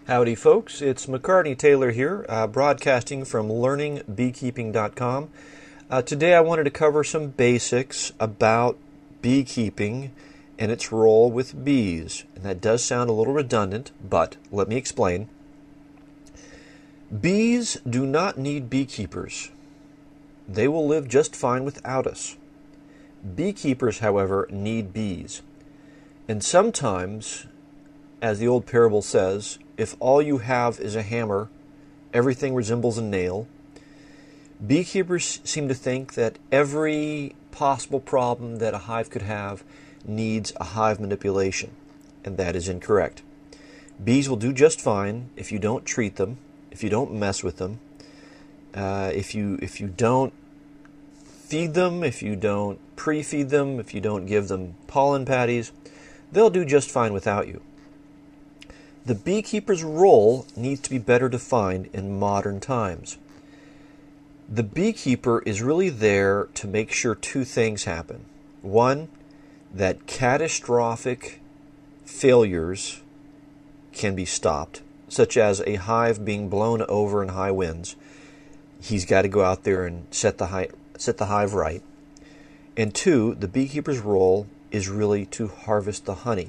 Howdy folks, it's McCartney Taylor here, broadcasting from learningbeekeeping.com. Today I wanted to cover some basics about beekeeping and its role with bees. And that does sound a little redundant, but let me explain. Bees do not need beekeepers. They will live just fine without us. Beekeepers, however, need bees. And sometimes, as the old parable says, if all you have is a hammer, everything resembles a nail. Beekeepers seem to think that every possible problem that a hive could have needs a hive manipulation, and that is incorrect. Bees will do just fine if you don't treat them, if you don't mess with them, if you don't feed them, if you don't pre-feed them, if you don't give them pollen patties, they'll do just fine without you. The beekeeper's role needs to be better defined in modern times. The beekeeper is really there to make sure two things happen. One, that catastrophic failures can be stopped, such as a hive being blown over in high winds. He's got to go out there and set the hive right. And two, the beekeeper's role is really to harvest the honey.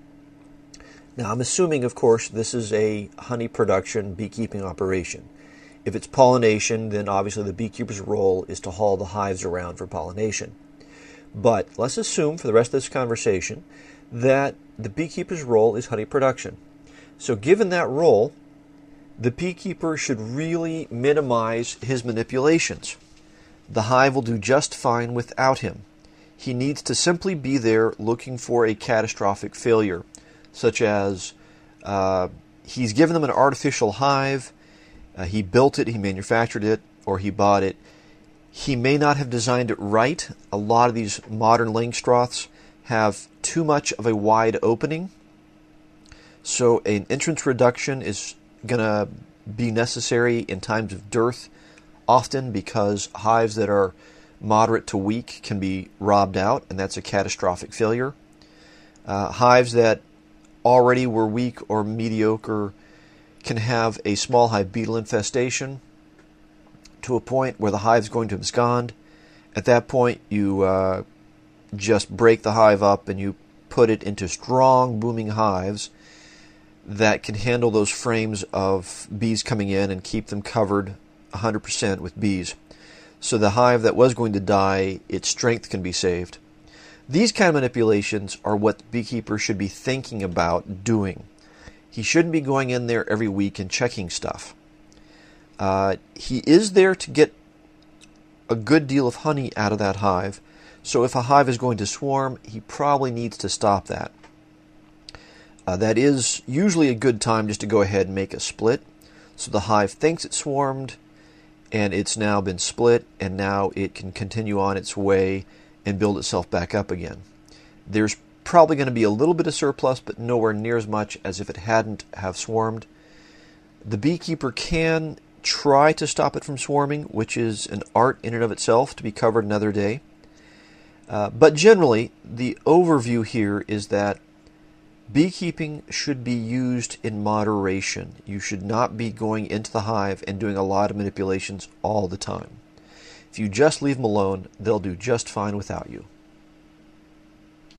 Now, I'm assuming, of course, this is a honey production beekeeping operation. If it's pollination, then obviously the beekeeper's role is to haul the hives around for pollination. But let's assume for the rest of this conversation that the beekeeper's role is honey production. So given that role, the beekeeper should really minimize his manipulations. The hive will do just fine without him. He needs to simply be there looking for a catastrophic failure, such as he's given them an artificial hive, he built it, he manufactured it, or he bought it. He may not have designed it right. A lot of these modern Langstroths have too much of a wide opening, so an entrance reduction is going to be necessary in times of dearth, often because hives that are moderate to weak can be robbed out, and that's a catastrophic failure. Hives that already were weak or mediocre can have a small hive beetle infestation to a point where the hive's going to abscond. At that point, you just break the hive up and you put it into strong booming hives that can handle those frames of bees coming in and keep them covered 100% with bees. So the hive that was going to die, its strength can be saved. These kind of manipulations are what the beekeeper should be thinking about doing. He shouldn't be going in there every week and checking stuff. He is there to get a good deal of honey out of that hive. So if a hive is going to swarm, he probably needs to stop that. That is usually a good time just to go ahead and make a split. So the hive thinks it swarmed, and it's now been split, and now it can continue on its way and build itself back up again. There's probably going to be a little bit of surplus, but nowhere near as much as if it hadn't have swarmed. The beekeeper can try to stop it from swarming, which is an art in and of itself to be covered another day. But generally, the overview here is that beekeeping should be used in moderation. You should not be going into the hive and doing a lot of manipulations all the time. If you just leave them alone, they'll do just fine without you.